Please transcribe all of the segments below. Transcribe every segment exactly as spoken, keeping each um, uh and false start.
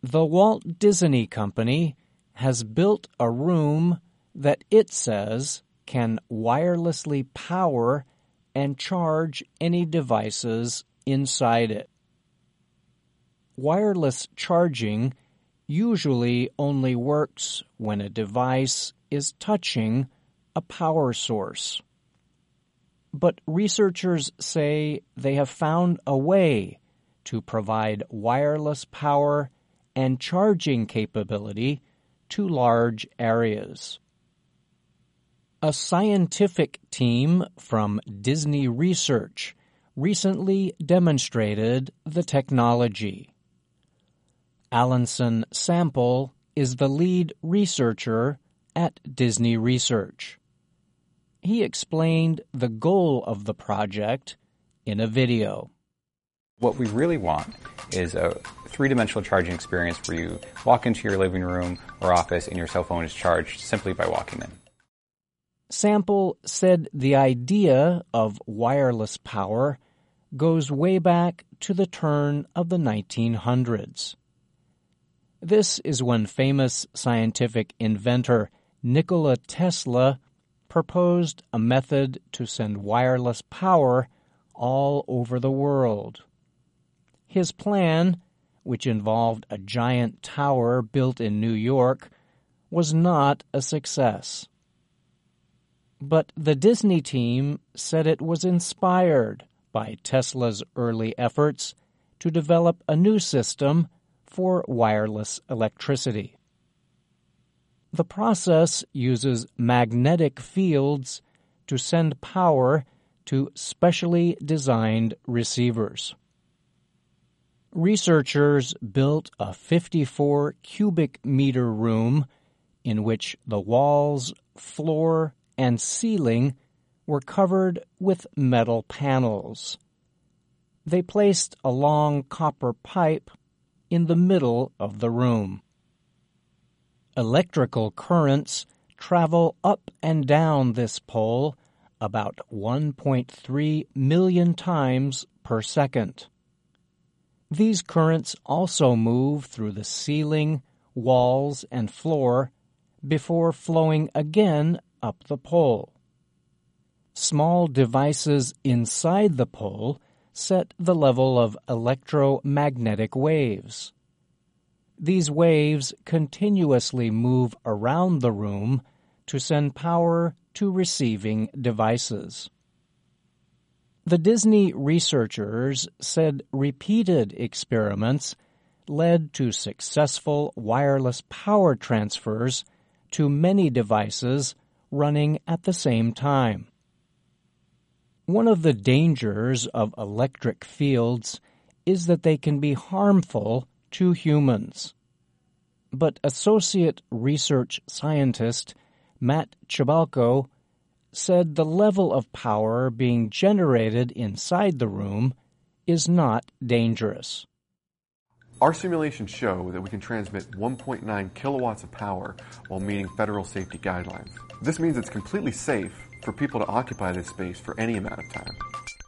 The Walt Disney Company has built a room that it says can wirelessly power and charge any devices inside it. Wireless charging usually only works when a device is touching a power source. But researchers say they have found a way to provide wireless power and charging capability to large areas. A scientific team from Disney Research recently demonstrated the technology. Alanson Sample is the lead researcher at Disney Research. He explained the goal of the project in a video. What we really want is a three-dimensional charging experience where you walk into your living room or office and your cell phone is charged simply by walking in. Sample said the idea of wireless power goes way back to the turn of the nineteen hundreds. This is when famous scientific inventor Nikola Tesla proposed a method to send wireless power all over the world. His plan, which involved a giant tower built in New York, was not a success. But the Disney team said it was inspired by Tesla's early efforts to develop a new system for wireless electricity. The process uses magnetic fields to send power to specially designed receivers. Researchers built a fifty-four cubic meter room in which the walls, floor, and ceiling were covered with metal panels. They placed a long copper pipe in the middle of the room. Electrical currents travel up and down this pole about one point three million times per second. These currents also move through the ceiling, walls, and floor before flowing again up the pole. Small devices inside the pole set the level of electromagnetic waves. These waves continuously move around the room to send power to receiving devices. The Disney researchers said repeated experiments led to successful wireless power transfers to many devices running at the same time. One of the dangers of electric fields is that they can be harmful to humans. But Associate Research Scientist Matt Chabalko said the level of power being generated inside the room is not dangerous. Our simulations show that we can transmit one point nine kilowatts of power while meeting federal safety guidelines. This means it's completely safe for people to occupy this space for any amount of time.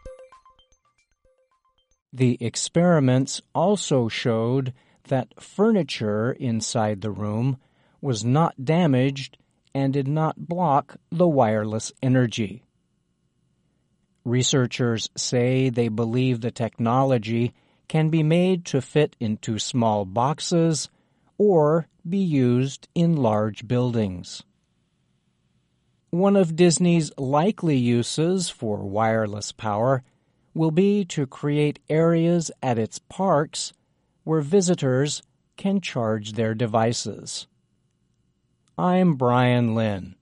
The experiments also showed that furniture inside the room was not damaged and did not block the wireless energy. Researchers say they believe the technology can be made to fit into small boxes or be used in large buildings. One of Disney's likely uses for wireless power will be to create areas at its parks where visitors can charge their devices. I'm Brian Lynn.